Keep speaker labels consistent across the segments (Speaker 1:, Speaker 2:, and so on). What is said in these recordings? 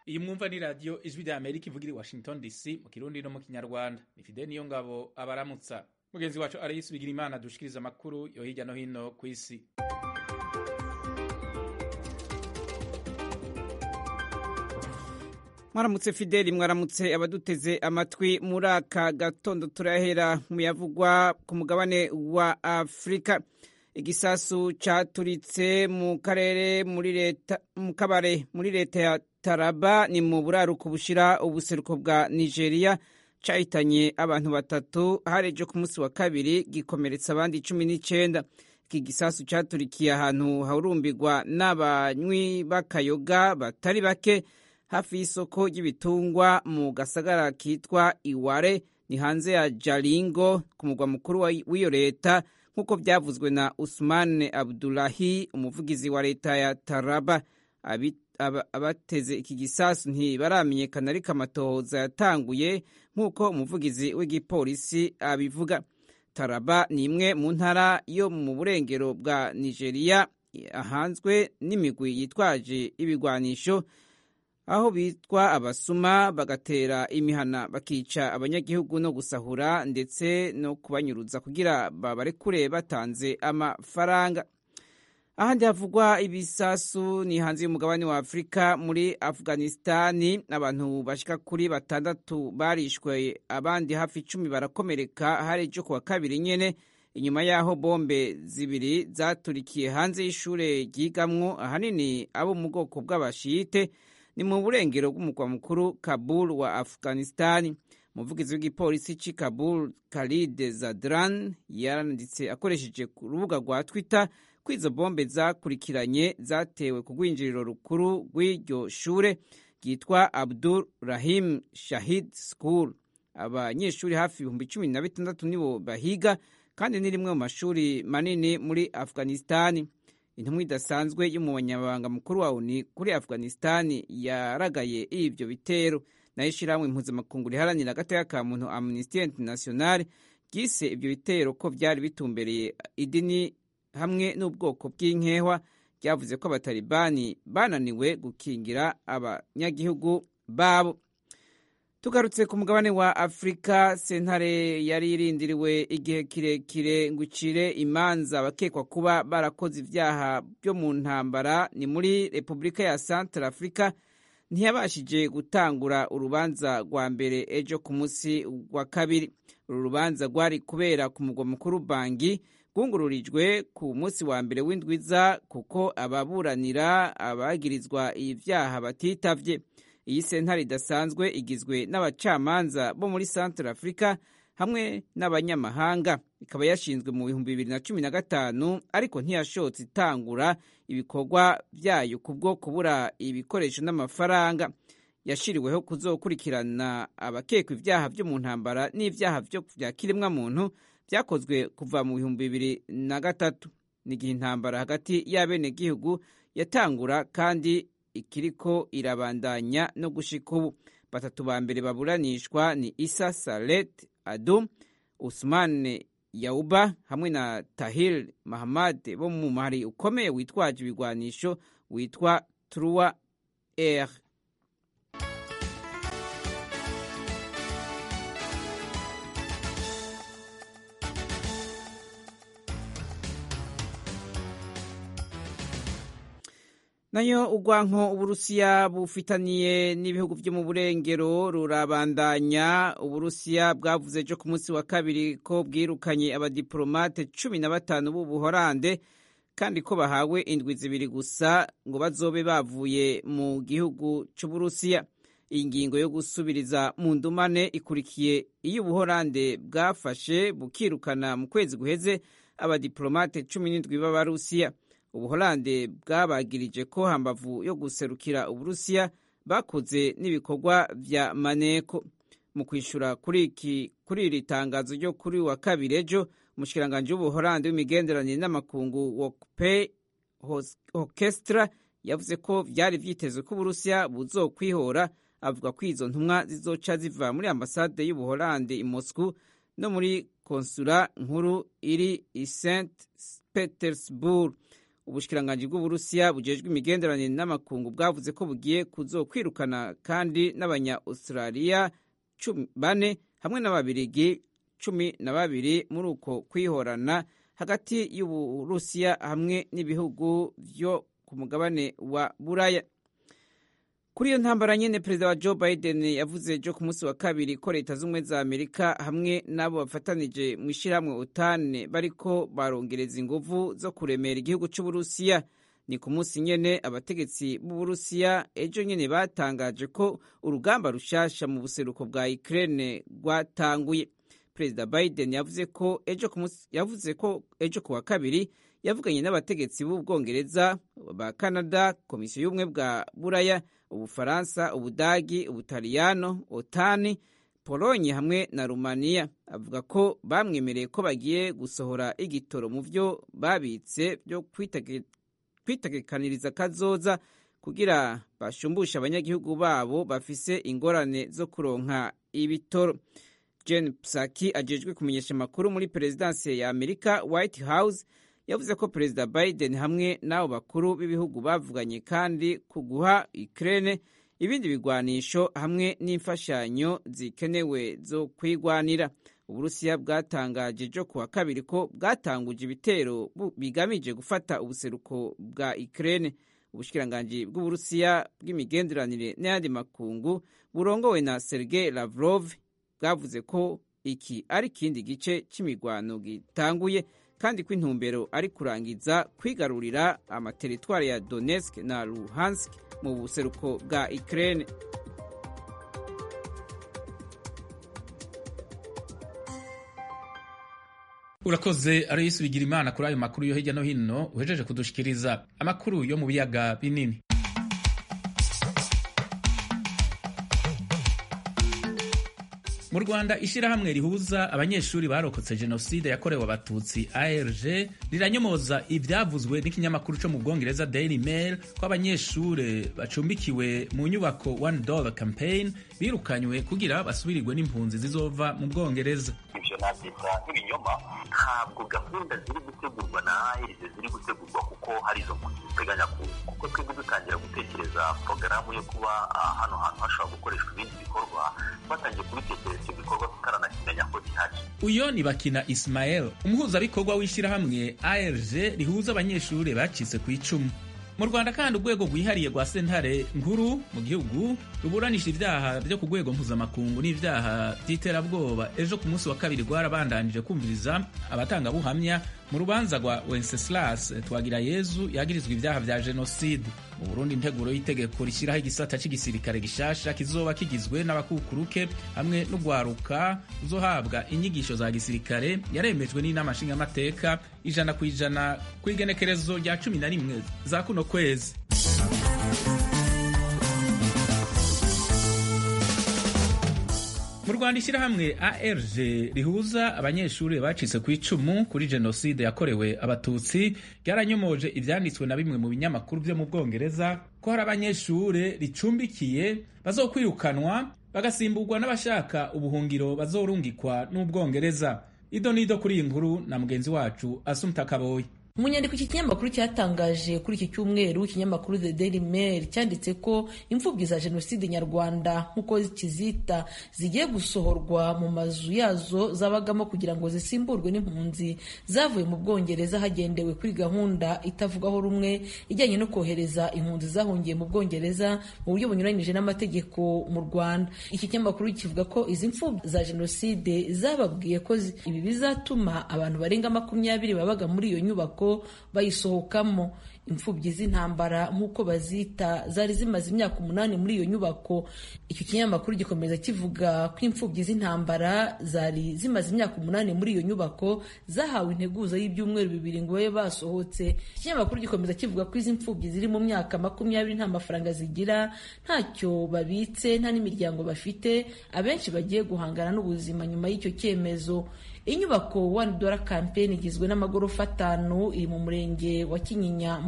Speaker 1: Iyi mwumva ni radio Ijwi rya Amerika ivugira i Washington DC mu Kirundi no mu Kinyarwanda. Ni Fidel Niyongabo abaramutsa. Mugenzi wacu Aloysi Bigirimana dushikiriza amakuru yo hirya no hino ku isi.
Speaker 2: Mwaramutse Fideli, mwaramutse abaduteze amatwi. Muri aka gatondo turahera mu yavugwa ku mugabane wa Afrika. Igisasu caturitse mu karere mu kabare muri leta ya Taraba ni mu buraruko bushira ubuseruko bwa Nigeria, cahitanye abantu batatu harejo ku munsi wa kabiri, gikomeretsa abandi 19. Iki gisasu caturikiye ahantu harumbirwa n'abanywi bakayoga batari bake hafi y'isoko ry'ibitungwa mu gasagara kitwa Iware, ni hanze ya Jalingo ku mugwa mukuru w'iyo leta, nk'uko byavuzwe na Usman Abdullahi, umuvugizi wa leta ya Taraba. Abateze iki gisasu ntibaramenyekana, ariko amatohoza yatanguye nk'uko umuvugizi w'igipolisi abivuga. Taraba ni imwe mu ntara yo mu burengero bwa Nigeria ahanzwe n'imigwi yitwaje ibigwanisho, aho bitwa abasuma, bagatera imihana bakica abanyagihugu no gusahura ndetse no kubanyuruza kugira babarekure batanze amafaranga. Ahandi havugwa ibisasu ni hanze y'umugabane wa Afrika. Muri Afghanistani abantu bashika kuri 6 barishwe, abandi hafi 10 barakomereka harejo kuwa kabiri nyene, inyuma yaho bombe zibiri zaturikiye hanze y'ishure ryigamwo ahanini abo mu bwoko bw'abashite, ni mu burengero bw'umugwa mukuru Kabul wa Afghanistani. Umuvugizi w'igipolisi c'i Kabul, Khalid Zadran, yaranditse akoresheje ku rubuga rwa Twitter ko izo bombe zakurikiranye zatewe ku rwinjiriro rukuru rw'iryo shure ryitwa Abdul Rahim Shahid School. Abanyeshuri hafi 16,000 nibo bahiga, kandi ni rimwe mu mashuri manini muri Afghanistani. Intumwa idasanzwe y'umunyamabanga mukuru wa ONU kuri Afghanistani yaragaye ivyo bitero. Nayo ishirahamwe mpuzamakungu riharanira agateka ka muntu Amnesty International ryise ivyo bitero ko vyari bitumbereye idini hamwe n'ubwoko bw'inkehwa. Ryavuze ko abatalibani bananiwe gukingira abanyagihugu babo. Tugarutse ku mugabane wa Afrika, sentare yari irindiriwe igihe kirekire ngo icire imanza abakekwa kuba barakoze ivyaha byo mu ntambara ni muri Republika ya Central Africa ntiyabashije gutangura urubanza rwa mbere ejo ku munsi wa kabiri. Uru rubanza rwari kubera ku mugwa mukuru Bangui, rwungururijwe ku munsi wa mbere w'indwiza kuko ababuranira abagirizwa ivyaha batitavye. Iyi sentare idasanzwe igizwe n'abacamanza bo muri Central Africa hamwe n'abanyamahanga. Ikaba yashinzwe mu 2015, ariko ntiyashotse itangura ibikorwa vyayo kubwo kubura ibikoresho n'amafaranga. Yashiriweho kuzokurikirana abakekwa ivyaha vyo mu ntambara n'ivyaha vya kiremwa muntu vyakozwe kuva mu 2003, n'igihe intambara hagati y'abenegihugu yatangura kandi ikiriko irabandanya no gushika ubu. Batatu ba mbere baburanishwa ni Isa Salet Adum, Usman Yauba hamwe na Tahir Mahamad bo mu muhari ukomeye witwaje ibigwanisho witwa Trois R. Nayo urwanko Uburusiya bufitaniye n'ibihugu vyo mu burengero rurabandanya. Uburusiya bwavuze ejo ku munsi wa kabiri ko bwirukanye abadiplomate 15 b'Ubuholande, kandi ko bahawe indwi zibiri gusa ngo bazobe bavuye mu gihugu c'Uburusiya. Iyi ngingo yo gusubiriza mu ndumane ikurikiye iyo Ubuholande bwafashe bukirukana mu kwezi guheze abadiplomate 17 b'Abarusiya. Ubuholande bwabagirije ko hambavu yo guserukira Uburusiya bakoze n'ibikorwa vya maneko. Mu kwishura kuri iri tangazo ryo kuri wa kabiri ejo, umushikiranganje w'Ubuholande w'imigenderanire n'amakungu Wokpe Orchestra yavuze ko vyari vyitezwe ko Uburusiya buzokwihora. Avuga ko izo ntumwa zizoca ziva muri ambasade y'Ubuholande i Moscow no muri konsula nkuru iri i St Petersburg. ubushikiranganji bw'Uburusiya bujejwe imigenderanire n'amakungu bwavuze ko bugiye kuzokwirukana kandi n'abanya-Australia 4 hamwe n'Ababirigi 12 muri uko kwihorana hagati y'Uburusiya hamwe n'ibihugu vyo ku mugabane wa Buraya. Kuri iyo ntambara nyene Perezida wa Joe Biden yavuze ejo ku munsi wa kabiri ko Leta z'Ubumwe za Amerika hamwe n'abo bafatanije mu ishirahamwe OTAN bariko barongereza inguvu zo kuremera igihugu c'Uburusiya. Ni ku munsi nyene abategetsi b'Uburusiya ejo nyene batangaje ko urugamba rushasha mu buseruko bwa Ukraine rwatanguye. Perezida Biden yavuze ko ejo ku wa kabiri yavuganye n'abategetsi b'Ubwongereza, ba Canada, Komisiyo y'Ubumwe bwa Buraya, Ubufaransa, Ubudagi, Ubutaliyano, OTAN, Polonye hamwe na Rumaniya. Avuga ko bamwemereye ko bagiye gusohora igitoro mu vyo babitse byo kwitegekaniriza kazoza kugira bashumbushe abanyagihugu babo bafise ingorane zo kuronka ibitoro. Jen Psaki ajejwe kumenyesha amakuru muri perezidansi ya Amerika White House yavuze ko Perezida Biden hamwe n'abo bakuru b'ibihugu bavuganye kandi kuguha Ukraine ibindi bigwanisho hamwe n'imfashanyo zikenewe zo kwigwanira. Uburusiya bwatangaje ejo ku wa kabiri ko bwatanguje ibitero bigamije gufata ubuseruko bwa Ukraine. Ubushikiranganji bw'Uburusiya bw'imigenderanire n'ayandi makungu burongowe na Sergei Lavrov bwavuze ko iki ari ikindi gice c'imigwano gitanguye kandi ko intumbero ari kurangiza kwigarurira amateritwari ya Donetsk na Luhansk mu buseruko bwa Ukraine.
Speaker 1: Urakoze Aloysi Bigirimana kuri ayo makuru yo hirya no hino uhejeje kudushikiriza. Amakuru yo mu biyaga binini. Mu Rwanda ishirahamwe rihuza abanyeshuri barokotse jenoside yakorewe abatutsi ARG riranyomoza ivyavuzwe n'ikinyamakuru co mu Bwongereza Daily Mail ko abanyeshuri bacumbikiwe mu nyubako $1 campaign birukanywe kugira basubirirwe n'impunzi zizova mu Bwongereza.
Speaker 3: Ivyo navyita nk'ibinyoma. Ntabwo gahunda ziri gutegurwa na ARG ziri gutegurwa kuko hari izo mpunzi ziteganya kuko twebwe dutangira gutekereza porogaramu yo kuba hano hantu hashobora gukoreshwa ibindi bikorwa batangiye kubitekereza ibikorwa tukaranakimenya ko gihari.
Speaker 1: Uyo ni Bakina Ismael, umuhuzabikorwa w'ishirahamwe ARG rihuza abanyeshuri bacitse ku icumu. Mu Rwanda kandi urwego rwihariye rwa sentare nkuru mu gihugu ruburanisha ivyaha byo ku rwego mpuzamakungu n'ivyaha vy'iterabwoba ejo ku munsi wa kabiri rwarabandanije kumviriza abatanga buhamya mu rubanza rwa Wenceslas Twagirayezu yagirizwa ivyaha vya jenoside. Mu Burundi integuro y'itegeko rishyiraho igisata c'igisirikare gishasha kizoba kigizwe n'abakukuruke hamwe n'ugwaruka uzohabwa inyigisho za gisirikare yaremejwe n'inama nshingamateka 100% kw'igenekerezo rya 11 za kuno kwezi. Mu Rwanda ishirahamwe ARG rihuza abanyeshuri bacitse ku icumu kuri jenoside yakorewe abatutsi ryaranyomoje ivyanditswe na bimwe mu binyamakuru vyo mu Bwongereza ko hari abanyeshuri ricumbikiye bazokwirukanwa bagasimburwa n'abashaka ubuhungiro bazorungikwa n'Ubwongereza. Idonido kuri iyi nkuru na mugenzi wacu Asumta Kaboyi.
Speaker 4: Mu nyandiko iki kinyamakuru cyatangaje kuri iki cyumweru, ikinyamakuru The Daily Mail cyanditse ko imfubyi za jenoside nyarwanda nk'uko kizita zigiye gusohorwa mu mazu yazo zabagamo kugira ngo zisimburwe n'impunzi zavuye mu Bwongereza hagendewe kuri gahunda itavugaho rumwe ijyanye no kohereza impunzi zahungiye mu Bwongereza mu buryo bunyuranyije n'amategeko mu Rwanda. Iki kinyamakuru kivuga ko izi mfubyi za jenoside zababwiye ko ibi bizatuma abantu barenga 20 babaga muri iyo nyubako bayisohokamo. Imfubyi z'intambara nk'uko bazita zari zimaze imyaka 8 muri iyo nyubako. Icyo kinyamakuru gikomeza kivuga ko imfubyi z'intambara zari zimaze imyaka 8 muri iyo nyubako zahawe integuza y'ibyumweru 2 ngo babe basohotse. Ikinyamakuru gikomeza kivuga ko izi mfubyi ziri mu myaka 20 nta mafaranga zigira, ntacyo babitse, nta n'imiryango bafite, abenshi bagiye guhangana n'ubuzima nyuma y'icyo cyemezo. Inyubako $1 campaign igizwe n'amagorofa 5 iri mu murenge wa Kinyinya mu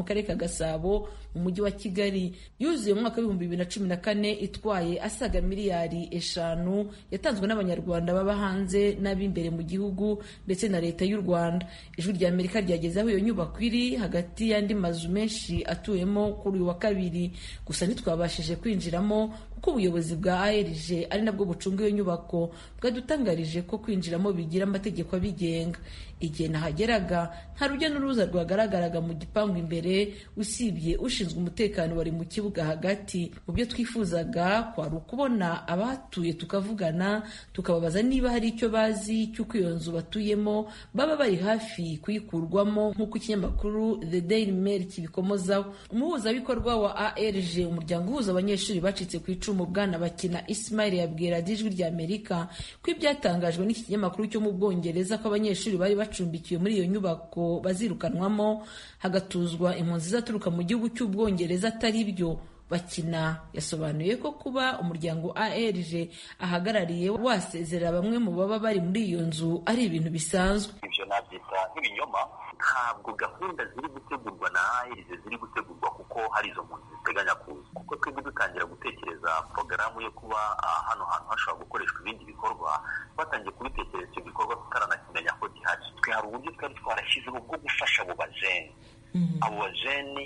Speaker 4: karere ka Gasabo mu mujyi wa Kigali. Yuzuye mu mwaka w'ibihumbi 2014 itwaye asaga miliyari 5 yatanzwe n'abanyarwanda baba hanze n'ab'imbere mu gihugu ndetse na leta y'u Rwanda. Ijwi rya Amerika ryageze aho iyo nyubako iri hagati y'andi mazu menshi atuwemo kuri uyu wa kabiri, gusa ntitwabashije kwinjiramo kuko ubuyobozi bwa ARG ari nabwo bucunga iyo nyubako bwadutangarije ko kwinjiramo bigira amategeko abigenga. Igihe nahageraga nta rujya n'uruza rwagaragaraga mu gipangu imbere, usibye ushinzwe umutekano wari mu kibuga hagati. Mu byo twifuzaga kwari ukubona abahatuye tukavugana, tukababaza niba hari icyo bazi cy'uko iyo nzu batuyemo baba bari hafi kuyikurwamo, nk'uko ikinyamakuru The Daily Mail kibikomozaho. Umuhuzabikorwa wa ARG, umuryango uhuza abanyeshuri bacitse ku icumu, Bwana Bakina Ismail, yabwira Ijwi rya Amerika ko ibyatangajwe n'iki kinyamakuru cyo mu Bwongereza ko abanyeshuri bari bacumbikiwe muri iyo nyubako bazirukanwamo hagatuzwa impunzi zaturuka mu gihugu cy'Ubwongereza atari byo. Bakina yasobanuye ko kuba umuryango ARG ahagarariye wasezerera bamwe mu baba bari muri iyo nzu ari ibintu bisanzwe.
Speaker 3: Ibyo nabyita nk'ibinyoma. Ntabwo gahunda ziri gutegurwa na ARG ziri gutegurwa kuko hari izo mpunzi ziteganya kuza, kuko twebwe dutangira gutekereza porogaramu yo kuba hano hantu hashobora gukoreshwa ibindi bikorwa, twatangiye kubitekereza icyo gikorwa tutaranakimenya ko gihari. Twe hari uburyo twari twarashyizeho bwo gufasha abo bajeni, abo bajeni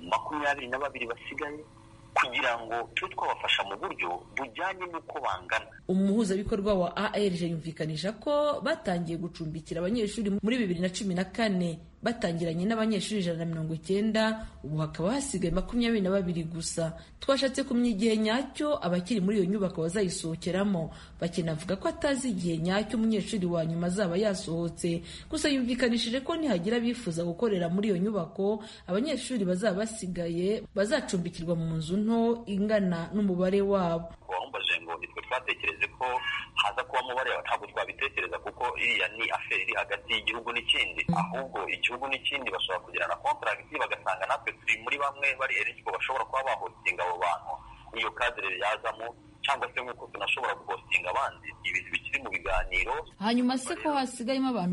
Speaker 3: 22 basigaye, kugira ngo tube twabafasha mu buryo bujyanye n'uko bangana.
Speaker 4: Umuhuzabikorwa wa ARG yumvikanisha ko batangiye gucumbikira abanyeshuri muri 2014 batangiranye n'abanyeshuri 190, ubu hakaba hasigaye 22 gusa. Twashatse kumenya igihe nyacyo abakiri muri iyo nyubako bazayisohokeramo. Bakinavuga ko atazi igihe nyacyo umunyeshuri wa nyuma azaba yasohotse, gusa yumvikanishije ko nihagira bifuza gukorera muri iyo nyubako, abanyeshuri bazaba basigaye bazacumbikirwa mu nzu nto ingana n'umubare wabo.
Speaker 3: Wambaje ngo nitwe twatekereze ko haza kuba umubare, ntabwo twabitekereza kuko iriya ni affaire iri hagati y'igihugu n'ikindi, ahubwo igihugu n'ikindi bashobora kugirana contract bagasanga natwe turi muri bamwe bari eligible bashobora kuba bahostinga abo bantu iyo cadre yazamo, cyangwa se nk'uko tunashobora guhostinga abandi. Ibintu bikiri mu biganiro.
Speaker 4: Hanyuma se ko hasigayemo abantu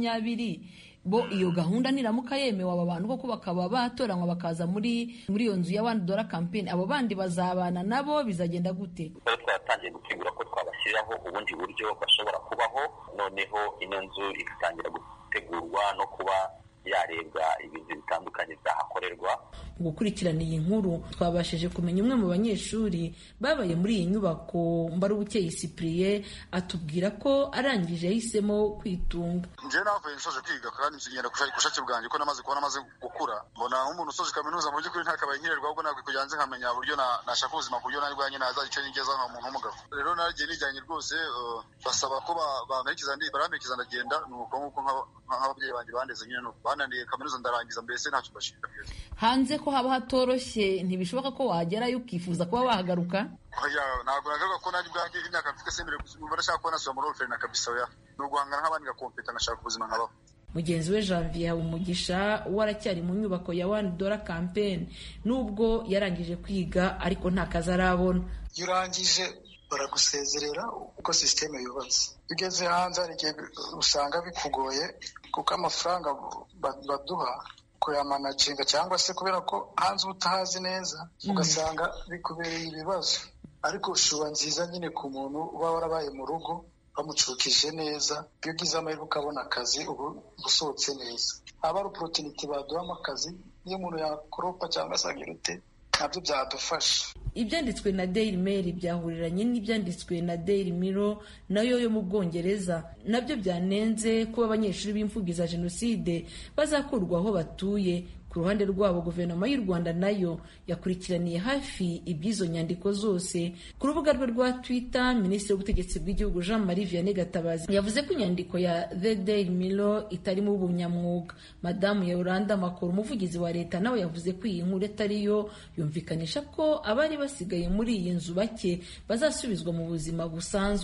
Speaker 4: 20 bo iyo gahunda niramuka yemewe, aba bantu koko bakaba batoranywa bakaza muri iyo nzu ya $1 campaign, abo bandi bazabana nabo bizagenda gute?
Speaker 3: Twatangiye gutegura ko twabashyiraho ubundi buryo bashobora kubaho, noneho ino nzu igatangira gutegurwa no kuba yarebwa ibintu bitandukanye byahakorerwa.
Speaker 4: Mu gukurikirana iyi nkuru twabashije kumenya umwe mu banyeshuri babaye muri iyi nyubako, Mbarubukeye Cyprien, atubwira ko arangije yahisemo kwitunga.
Speaker 5: Njye navuye nsoje kwiga kandi nsigenda kushake bwanjye ko namaze gukura, mbona nk'umuntu usoje kaminuza mu by'ukuri ntakabaye nkirirwa, ahubwo ntabwo kugira nze nkamenya uburyo nashaka ubuzima ku buryo nari bwanjye nazagice nigeza nk'umuntu w'umugabo. Rero nagiye nijyanye rwose, basaba ko baramperekeza ndagenda, nuko nk'uko nk'ababyeyi banjye bandeze nyine, nuko bananiye kaminuza ndarangiza, mbese ntacyo mbashimira.
Speaker 4: Hanze ko haba hatoroshye, ntibishoboka ko wagerayo ukifuza kuba wahagaruka?
Speaker 5: Ntabwo nagaruka ko nari bwanjye imyaka mfite sembere, numva ndashaka kuba nasubira muri orphelinat na kabisa, ni uguhangana nk'abandi ngakompeta, ngashaka ubuzima nkabaho.
Speaker 4: Mugenzi we Janvier Habumugisha waracyari mu nyubako ya $1 campaign, nubwo yarangije kwiga ariko nta kazi arabona.
Speaker 6: Iyo urangije baragusezerera uko systeme yubatse. Ugeze hanze hari igihe usanga bikugoye kuko amafaranga baduha kuyamanaginga, cyangwa se kubera ko hanze utahazi neza ugasanga bikubereye ibibazo. Ariko shuba nziza nyine ku muntu uba warabaye mu rugo bamucukije neza, iyo ugize amahirwe ukabona akazi ubu usohotse neza. Aba ari opportunity baduhamo akazi, iyo umuntu yakoropa cyangwa se agira ute, nabyo byadufasha.
Speaker 4: Ibyanditswe na Daily Mail byahuriranye n'ibyanditswe na Daily Mirror nayo yo mu Bwongereza, nabyo byanenze kuba abanyeshuri b'imfubyi za Jenoside bazakurwa aho batuye. Ku ruhande rwabo guverinoma y'u Rwanda nayo yakurikiraniye hafi iby'izo nyandiko zose. Ku rubuga rwe rwa Twitter, Minisitiri w'Ubutegetsi bw'Igihugu Jean Marie Vianney Gatabazi yavuze ko inyandiko ya The Daily Mirror itarimo ubunyamwuga. Madamu Yolanda Makuru, umuvugizi wa leta, nawe yavuze ko iyi nkuru atariyo, yumvikanisha ko abari basigaye muri iyi nzu bake bazasubizwa mu buzima busanzwe.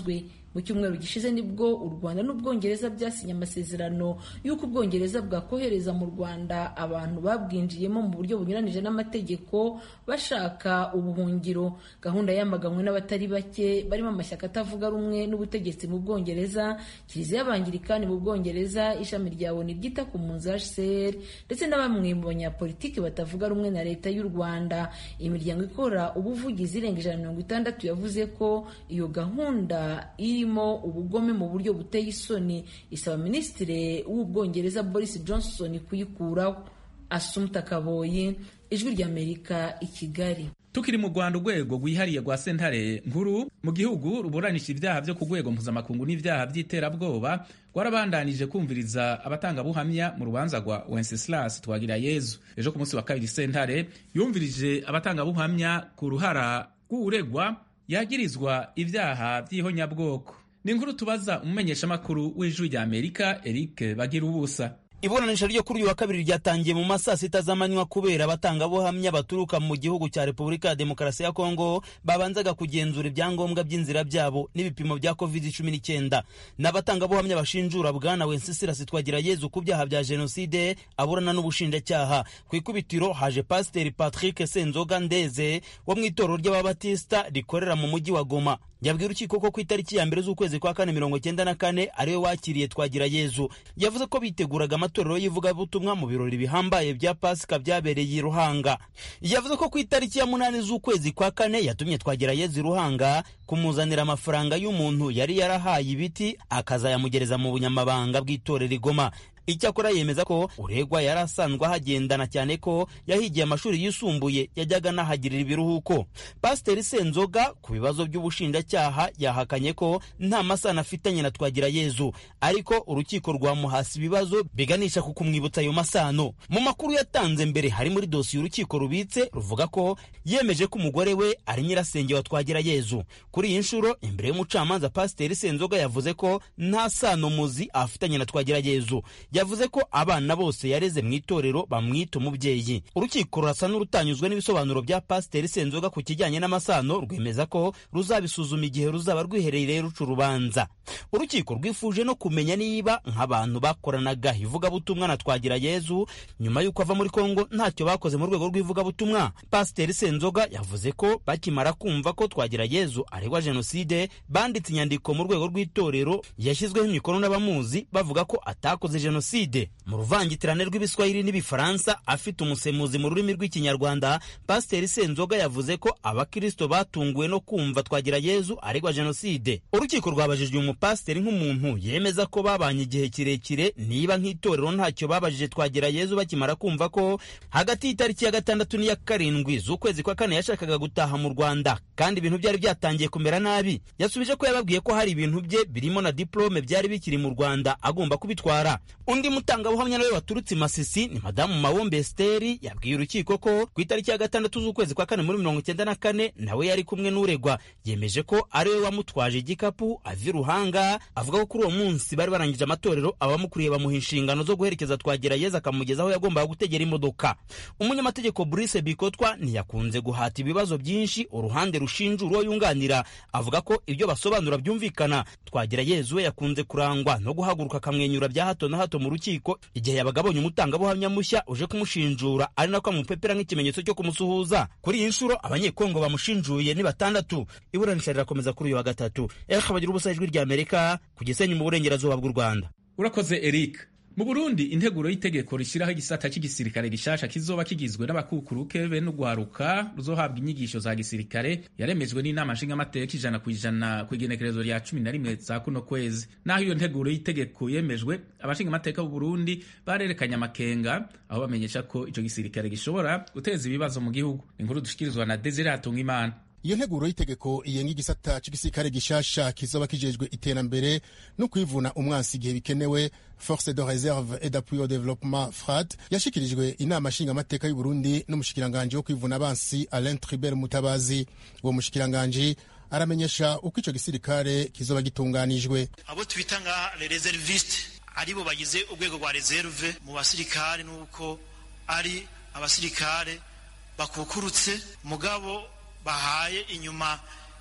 Speaker 4: Mu cyumweru gishize nibwo u Rwanda n'Ubwongereza byasinye amasezerano y'uko Ubwongereza bwakohereza mu Rwanda abantu babwinjiyemo mu buryo bunyuranije n'amategeko bashaka ubuhungiro. Gahunda yamaganwe n'abatari bake barimo amashyaka atavuga rumwe n'ubutegetsi mu Bwongereza, Kiliziya y'Abangirikani mu Bwongereza, ishami rya ONU ryita ku mpunzi HCR ndetse na bamwe mu banyapolitiki batavuga rumwe na leta y'u Rwanda. Imiryango ikora ubuvugizi irenga 160 yavuze ko iyo gahunda irimo ubugome mu buryo buteye isoni, isaba Minisitiri w'Ubwongereza Boris Johnson kuyikuraho. Assumpta Kaboyi, Ijwi ry'Amerika, i Kigali.
Speaker 1: Tukiri mu Rwanda, urwego rwihariye rwa sentare nkuru mu gihugu ruburanisha ibyaha byo ku rwego mpuzamakungu n'ibyaha by'iterabwoba rwarabandanije kumviriza abatangabuhamya mu rubanza rwa Wenceslas Twagirayezu. Ejo ku munsi wa kabiri, sentare yumvirije abatangabuhamya ku ruhara rw'uregwa yagirizwa ibyaha by'ihonyabwoko. Ni inkuru tubaza umumenyeshamakuru w'Ijwi ry'Amerika Eric Bagirubusa.
Speaker 7: Iburanisha ryo kuri uyu wa kabiri ryatangiye mu masaa 6 z'amanywa kubera abatangabuhamya baturuka mu gihugu cya Repubulika ya Demokarasi ya Kongo babanzaga kugenzura ibyangombwa by'inzira byabo n'ibipimo bya COVID-19. N'abatangabuhamya bashinjura bwana Wenceslas Twagirayezu ku byaha bya jenoside aburana n'ubushinjacyaha. Ku ikubitiro haje Pasiteri Patrick Senzoga Ndeze wo mu itorero ry'Ababatista rikorera mu mujyi wa Goma. Yabwiye urukiko ko ku itariki ya mbere z'ukwezi kwa 4/94 ariwe wakiriye Twagirayezu. Yavuze ko biteguraga amatorero y'ivugabutumwa mu birori bihambaye bya Pasika byabereye i Ruhanga. Yavuze ko ku itariki ya 8 z'ukwezi kwa 4 yatumye Twagirayezu Ruhanga kumuzanira amafaranga y'umuntu yari yarahaye ibiti akazayamugereza mu bunyamabanga bw'itorero i Goma. Icyakora yemeza ko uregwa yari asanzwe ahagendana cyane ko yahigiye amashuri yisumbuye yajyaga n'ahagirira ibiruhuko. Pasiteri Senzoga ku bibazo by'ubushinjacyaha yahakanye ko nta masano afitanye na Twagirayezu, ariko urukiko rwamuhasi ibibazo biganisha ku kumwibutsa ayo masano. Mu makuru yatanze mbere hari muri dosiye urukiko rubitse ruvuga ko yemeje ko umugore we ari nyirasenge wa Twagirayezu. Kuri iyi nshuro imbere y'umucamanza, Pasiteri Senzoga yavuze ko nta sano muzi afitanye na Twagirayezu. Yavuze ko abana bose yareze mu itorero bamwita umubyeyi. Urukiko rurasa n'urutanyuzwe n'ibisobanuro bya Pasiteri Senzoga ku kijyanye n'amasano, rwemeza ko ruzabisuzuma igihe ruzaba rwiherereye ruca urubanza. Urukiko rwifuje no kumenya niba nk'abantu bakoranaga ivugabutumwa na Twagirayezu nyuma y'uko ava muri Kongo ntacyo bakoze mu rwego rw'ivugabutumwa. Pasiteri Senzoga yavuze ko bakimara kumva ko Twagirayezu aregwa jenoside banditse inyandiko mu rwego rw'itorero yashyizweho imikono n'abamuzi bavuga ko atakoze jenoside. Mu ruvangitirane rw'Ibiswahili n'Ibifaransa afite umusemuzi mu rurimi rw'Ikinyarwanda, Pasiteri Senzoga yavuze ko abakristo batunguwe no kumva Twagirayezu aregwa jenoside. Urukiko rwabajijwe umupasiteri nk'umuntu yemeza ko babanye igihe kirekire niba nk'itorero ntacyo babajije Twagirayezu bakimara kumva ko hagati y'itariki ya 6 n'iya 7 z'ukwezi kwa 4 yashakaga gutaha mu Rwanda kandi ibintu byari byatangiye kumera nabi. Yasubije ko yababwiye ko hari ibintu bye birimo na diplome byari bikiri mu Rwanda agomba kubitwara. Undi mutangabuhamya nawe waturutse Masisi ni Madamu Mawombe Esteri yabwiye urukiko ko ku itariki ya 6 z'ukwezi kwa 4 muri 1994 nawe yari kumwe n'uregwa. Yemeje ko ari we wamutwaje igikapu avi Ruhanga, avuga ko kuri uwo munsi bari barangije amatorero abamukuriye bamuha inshingano zo guherekeza Twagirayezu akamugeza aho yagombaga gutegera imodoka. Umunyamategeko Brice Bikotwa ntiyakunze guhata ibibazo byinshi uruhande rushinjura uwo yunganira, avuga ko ibyo basobanura byumvikana. Twagirayezu we yakunze kurangwa no guhaguruka akamwenyura bya hato na hato mu rukiko igihe yabaga abonye umutangabuhamya mushya uje kumushinjura, ari nako amupepera nk'ikimenyetso cyo kumusuhuza. Kuri iyi nshuro abanyekongo bamushinjuye ni 6. Iburanisha rirakomeza kuri uyu wa gatatu. Bagira ubusa, Ijwi ry'Amerika ku Gisenyi mu burengerazuba bw'u Rwanda.
Speaker 1: Urakoze Eric. Mu Burundi, integuro y'itegeko rishyiraho igisata cy'igisirikare gishasha kizoba kigizwe n'abakukuruke be n'ugwaruka ruzohabwa inyigisho za gisirikare yaremejwe n'inama nshingamateka 100% ku igenekerezo rya 11 za kuno kwezi. Naho iyo nteguro y'itegeko yemejwe, abashingamateka b'u Burundi barerekanye amakenga aho bamenyesha ko ico gisirikare gishobora guteza ibibazo mu gihugu. Inkuru dushikirizwa na Desire Hatungimana.
Speaker 8: Iyo nteguro y'itegeko iyenga igisata cy'igisirikare gishasha kizoba kijejwe iterambere no kwivuna umwansi igihe bikenewe, Force de Réserve et d'Appui au Développement FRAD, yashikirijwe inama nshingamateka y'u Burundi n'umushikiranganje wo kwivuna abansi Alain Tribert Mutabazi. Uwo mushikiranganje aramenyesha uko ico gisirikare kizoba gitunganijwe.
Speaker 9: Abo twita nga les réservistes aribo bagize urwego rwa reserve mu basirikare, nuko ari abasirikare bakukurutse mugabo bahaye inyuma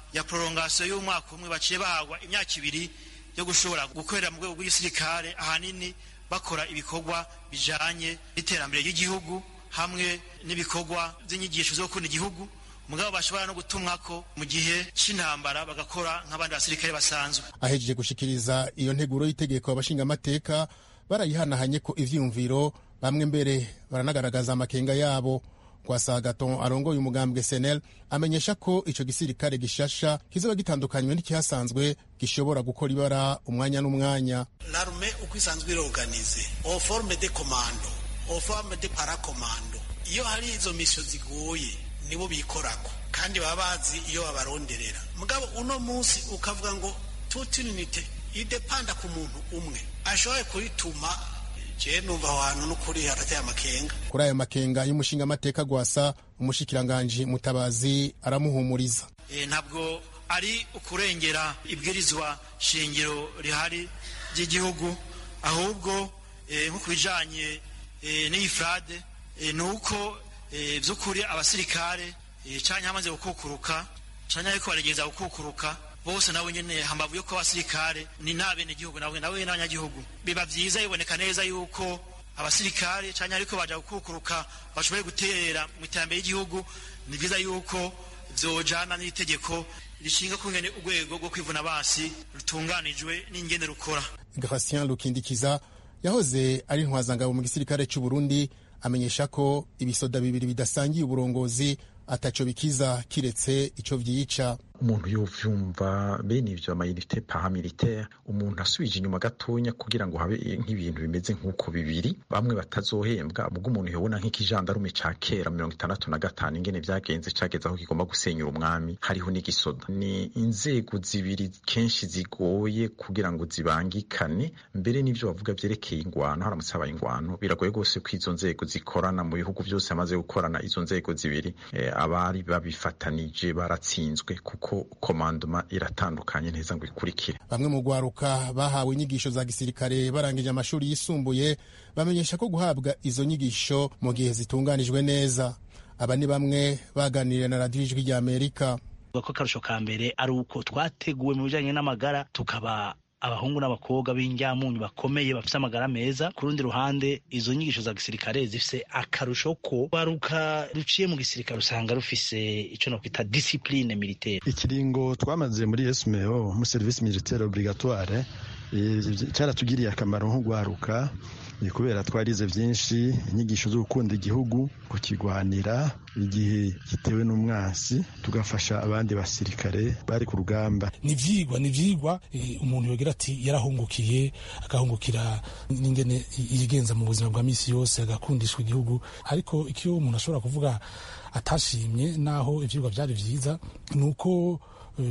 Speaker 9: ya prolongation y'umwaka umwe baciye bahagwa imyaka 2 yo gushobora gukorera mu rwego rw'igisirikare ahanini bakora ibikorwa bijanye n'iterambere ry'igihugu hamwe n'ibikorwa by'inyigisho zo gukunda igihugu mugabo bashobora no gutumwako mu gihe c'intambara bagakora nk'abandi basirikare basanzwe.
Speaker 8: Ahejeje gushikiriza iyo nteguro y'itegeko abashinga amateka barayihanahanye ko ivyumviro bamwe mbere baranagaragaza amakenga yabo. Gwasagaton arongoye umugambwe SNL amenyesha ko ico gisirikare gishasha kizoba gitandukanywe n'ikihasanzwe gishobora gukora ibara umwanya n'umwanya.
Speaker 10: L'armée uko isanzwe iorganize en forme de commando en forme de paracommando iyo hari izo mission zigoye nibo bikorako kandi babazi iyo babaronderera mugabo uno munsi ukavuga ngo toute unité idepanda ku muntu umwe ashoboye kurituma je numva abantu n'ukuri harateye amakenga.
Speaker 8: Kuri ayo makenga y'umushinga amateka Gwasa umushikiranganje Mutabazi aramuhumuriza.
Speaker 9: Ntabwo ari ukurengera ibwirizwa shingiro rihari ry'igihugu ahubwo nko kubijanye n'ifrade nuko by'ukuri abasirikare cyane hamaze gukukuruka cyane ariko barageza gukukuruka bose nawe nyene hambavu yo ko abasirikare ni nabene igihugu nawe n'abanyagihugu biba vyiza biboneka neza yuko abasirikare cyane ariko baja gukukuruka bashoboye guterera mu iterambere y'igihugu ni vyiza yuko vyojana n'itegeko rishinga kungene urwego rwo kwivuna basi rutunganijwe n'ingene rukora.
Speaker 8: Gratien Lukindikiza yahoze ari ntwazangabo mu gisirikare cy'u Burundi amenyesha ko ibisoda bibiri bidasangiye uburongozi ataco bikiza kiretse ico vyica.
Speaker 11: Umuntu yovyumva bene ivyo amayinite paramilitaire umuntu asubije inyuma gatonya kugira ngo habe nk'ibintu bimeze nk'uko bibiri bamwe batazohembwa ubwo umuntu yobona nk'ikijandarume ca kera 65 ingene vyagenze cageze aho kigomba gusenyura umwami hariho n'igisoda. Ni inzego zibiri kenshi zigoye kugira ngo zibangikane mbere n'ivyo bavuga vyerekeye ingwano haramutse habaye ingwano biragoye gose ko izo nzego zikorana mu bihugu byose amaze gukorana izo nzego zibiri abari babifatanije baratsinzwe kuko komandoma iratandukanye neza ngo ikurikire.
Speaker 8: Bamwe mu gwaruka bahawe inyigisho za gisirikare barangije amashuri yisumbuye bamenyesha ko guhabwa izo nyigisho mu gihe zitunganijwe neza. Aba ni bamwe baganiriye na Radio Ijwi rya Amerika.
Speaker 12: Ko karusho ka mbere ari uko twateguwe mu bijanye n'amagara tukaba abahungu n'abakobwa b'injyamunyu bakomeye bafite amagara meza. Ku rundi ruhande izo nyigisho za gisirikare zifise akarusho ko baruka ruciye mu gisirikare usanga rufise ico no kwita discipline militaire.
Speaker 13: Ikiringo twamaze muri SMO mu service militaire obligatoire cyaratugiriye akamaro nko gwaruka kubera twarize vyinshi inyigisho zo gukunda igihugu kukigwanira igihe gitewe n'umwasi tugafasha abandi basirikare bari ku rugamba.
Speaker 14: Ni vyigwa umuntu yogira ati yarahungukiye agahungukira n'ingene yigenza mu buzima bwa misi yose agakundishwa igihugu. Ariko ikiyo umuntu ashobora kuvuga atashimye naho ivyigwa vyari vyiza nuko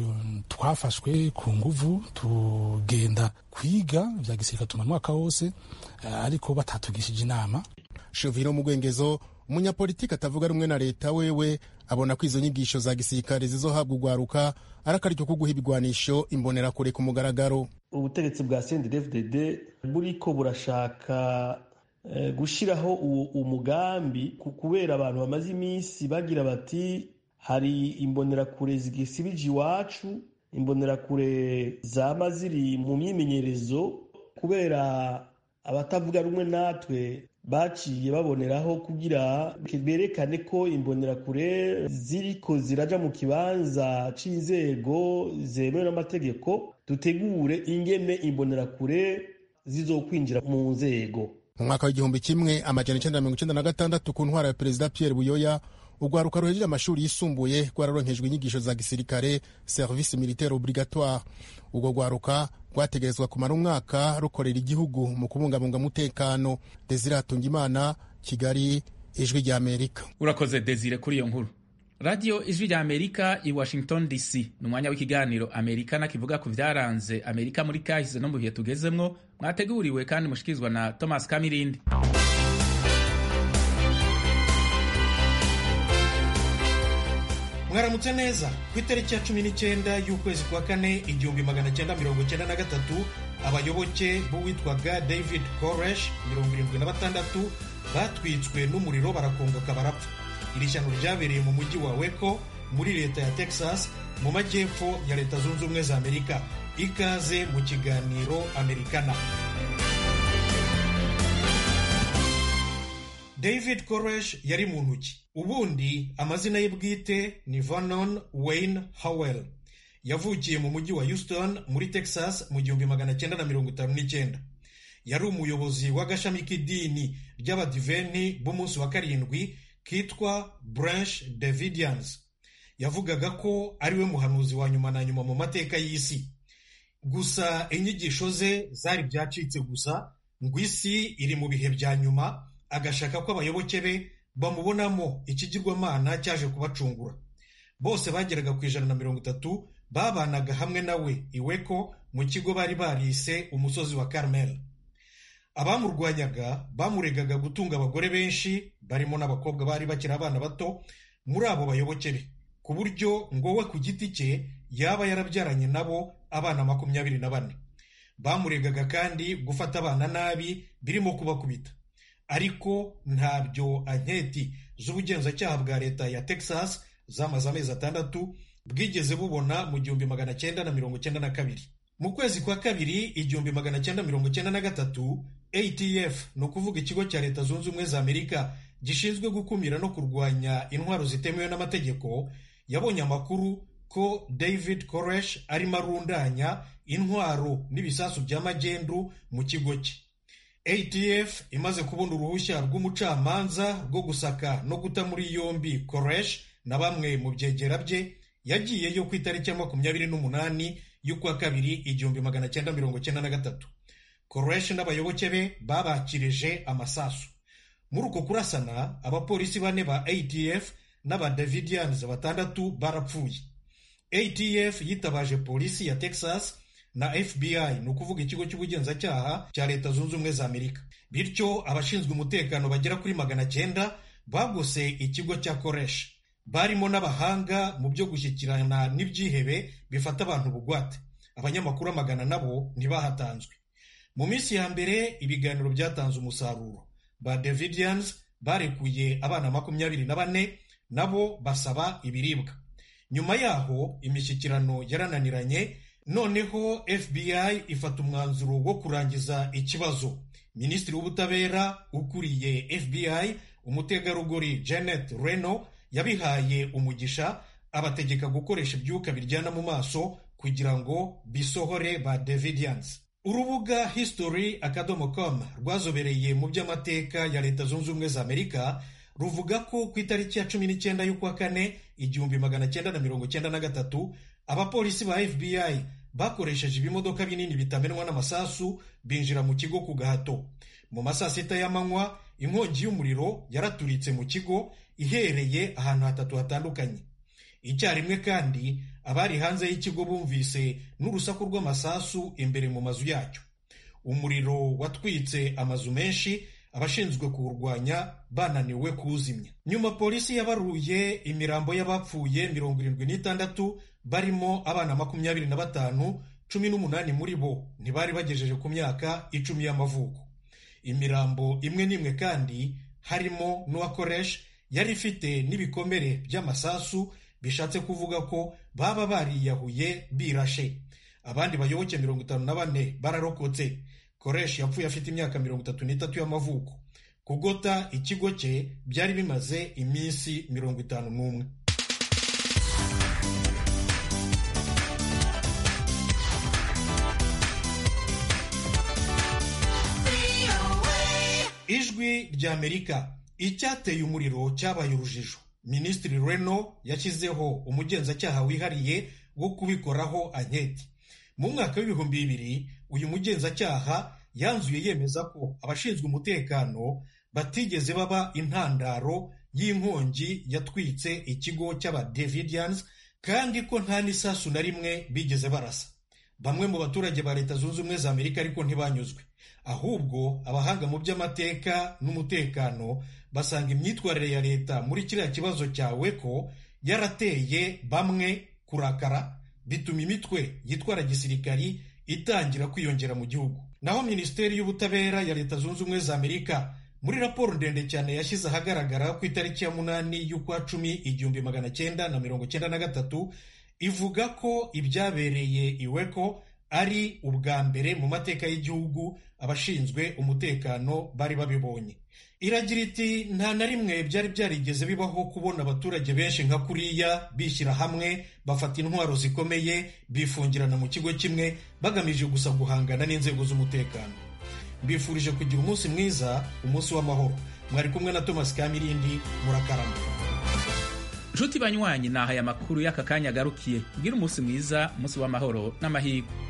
Speaker 14: twafashwe ku nguvu tugenda kwiga vya gisirikare tuma mwaka wose ariko batatugishije inama.
Speaker 8: Shovino Mugwengezo umunyapolitiki atavuga rumwe na leta wewe abona ko izo nyigisho za gisirikare zizohabwa ugwaruka arakaryo ko guha ibigwanisho imbonera kure ku mugaragaro.
Speaker 15: Ubutegetsi bwa CNDD-FDD buriko burashaka gushiraho umugambi kubera abantu bamaze iminsi bagira bati hari imbonerakure zigisibije iwacu, imbonerakure zama ziri mu myimenyerezo kubera abatavuga rumwe natwe baciye baboneraho kugira berekane ko imbonerakure ziriko ziraja mu kibanza c'inzego zemewe n'amategeko. Dutegure ingene imbonerakure zizokwinjira mu nzego.
Speaker 8: Mu mwaka w'igihumbi kimwe amajana 1996 ku ntwara ya Perezida Pierre Buyoya ugwaruka ruhejeje amashuri yisumbuye rwararonkejwe inyigisho za gisirikare service militaire obligatoire. Ubwo gwaruka rwategerezwa kumara umwaka rukorera igihugu mu kubungabunga umutekano. Desire Hatungimana, Kigali, Ijwi rya Amerika.
Speaker 1: Urakoze Desire kuri iyo nkuru. Radio Ijwi rya Amerika i Washington DC ni umwanya w'ikiganiro Amerika kivuga ku vyaranze Amerika muri kahise no mu bihe tugezemwo. Mwateguriwe kandi mushikizwa na Thomas Kamirindi.
Speaker 16: Mwaramutse neza. Ku itariki ya 19 y'ukwezi kwa kane 1993 abayoboke b'uwitwaga David Koresh 76 batwitswe n'umuriro barakongoka barapfa. Iri shyano ryabereye mu mujyi wa Waco muri leta ya Texas mu majyepfo ya leta zunze ubumwe za Amerika. Ikaze mu kiganiro Americana. David Koresh yari muntu ki? Ubundi amazina ye bwite ni Vernon Wayne Howell. Yavukiye mu mujyi wa Houston muri Texas mu 1959. Yari umuyobozi w'agashami k'idini ry'abadiveni b'umunsi wa karindwi kitwa Branch Davidians. Yavugaga ko ari we muhanuzi wa nyuma na nyuma mu mateka y'isi. Gusa inyigisho ze zari byacitse gusa, ngo isi iri mu bihe bya nyuma, agashaka ko abayoboke be bamubonamo ikigirwamana cyaje kubacungura. Bose bageraga ku 130 babanaga hamwe nawe iweko mu kigo bari barise umusozi wa Carmel. Abamurwanyaga bamuregaga gutunga abagore benshi barimo n'abakobwa bari bakiri abana bato muri abo bayoboke be, ku buryo ngo we ku giti cye yaba yarabyaranye nabo abana 24. Bamuregaga kandi gufata abana nabi birimo kubakubita. Ariko ntabyo anketi z'ubugenzacyaha bwa leta ya Texas zamaze amezi 6 bwigeze bubona mu 1992. Mu kwezi kwa kabiri 1993, ATF no kuvuga ikigo cya leta zunze ubumwe za Amerika gishinzwe gukumira no kurwanya intwaro zitemewe n'amategeko yabonye amakuru ko David Koresh arimo arundanya intwaro n'ibisasu bya magendu mu kigo cye. ATF imaze kubona uruhushya rw'umucamanza rwo gusaka no guta muri yombi Koresh na bamwe mu byegera bye, yagiyeyo ku itariki ya 28 y'ukwa kabiri 1993. Koresh n'abayoboke be babakirije amasasu. Muri uko kurasana abapolisi 4 ba ATF n'aba Davidians 6 barapfuye. ATF yitabaje polisi ya Texas na FBI ni ukuvuga ikigo cy'ubugenzacyaha cya leta zunze ubumwe za Amerika. Bityo abashinzwe umutekano bagera kuri 900 bagose ikigo cya Koresh. Barimo n'abahanga mu byo gushyikirana n'ibyihebe bifata abantu bugwate. Abanyamakuru 100 nabo ntibahatanzwe. Mu minsi ya mbere ibiganiro byatanze umusaruro. Ba Davidians barekuye abana 24 nabo basaba ibiribwa. Nyuma yaho imishyikirano yarananiranye, noneho FBI ifata umwanzuro wo kurangiza ikibazo. Minisitiri w'ubutabera ukuriye FBI, umutegarugori Janet Reno, yabihaye umugisha, abategeka gukoresha ibyuka biryana mu maso kugira ngo bisohore ba Davidians. Urubuga history.com rwazobereye mu by'amateka ya leta zunze ubumwe za Amerika ruvuga ko ku itariki ya 19 y'ukwa kane 1993 abapolisi ba FBI bakoresheje ibimodoka binini bitamenwa n'amasasu binjira mu kigo ku gahato. Mu masaa 6 y'amanywa inkongi y'umuriro yaraturitse mu kigo ihereye ahantu 3 hatandukanye. Icyarimwe kandi abari hanze y'ikigo bumvise n'urusaku rw'amasasu imbere mu mazu yacyo. Umuriro watwitse amazu menshi, abashinzwe kuwurwanya bananiwe kuwuzimya. Nyuma polisi yabaruye imirambo y'abapfuye 76 barimo abana 25, 18 muri bo ntibari bagejeje ku myaka 10 y'amavuko. Imirambo imwe n'imwe kandi harimo n'uwa Koresh yari ifite n'ibikomere by'amasasu, bishatse kuvuga ko baba bariyahuye birashe. Abandi bayoboke 54 bararokotse. Koresh yapfuye afite imyaka 33 y'amavuko. Kugota ikigo cye byari bimaze iminsi 51. Ijwi rya Amerika. Icyateye umuriro cyabaye urujijo. Minisitiri Reno yashyizeho umugenzacyaha wihariye wo kubikoraho anketi. Mu mwaka w'2000 uyu mugenzacyaha yanzuye yemeza ko abashinzwe umutekano batigeze baba intandaro y'inkongi yatwitse ikigo cy'aba Davidians, kandi ko nta n'isasu na rimwe bigeze barasa. Bamwe mu baturage ba leta zunze ubumwe za Amerika ariko ntibanyuzwe. Ahubwo abahanga mu by'amateka n'umutekano basanga imyitwarire ya leta muri kiriya kibazo cyawe ko yarateye bamwe kurakara, bituma imitwe yitwara gisirikari itangira kwiyongera mu gihugu. Naho Minisiteri y'Ubutabera ya leta zunze ubumwe za Amerika muri raporo ndende cyane yashyize ahagaragara ku itariki ya 8 y'ukwa 10 1993 ivuga ko ibyabereye iweko ari ubwa mbere mu mateka y'igihugu abashinzwe umutekano bari babibonye. Iragira iti nta na rimwe byari byarigeze bibaho kubona abaturage benshi nka kuriya bishyira hamwe bafata intwaro zikomeye bifungirana mu kigo kimwe bagamije gusa guhangana n'inzego z'umutekano. Mbifurije kugira umunsi mwiza, umunsi w'amahoro. Mwari kumwe na Thomas Kamirindi, murakarama.
Speaker 1: Nshuti banywanyi, naha ya makuru y'aka kanya garukiye. Kugira umunsi mwiza, umunsi w'amahoro n'amahirwe.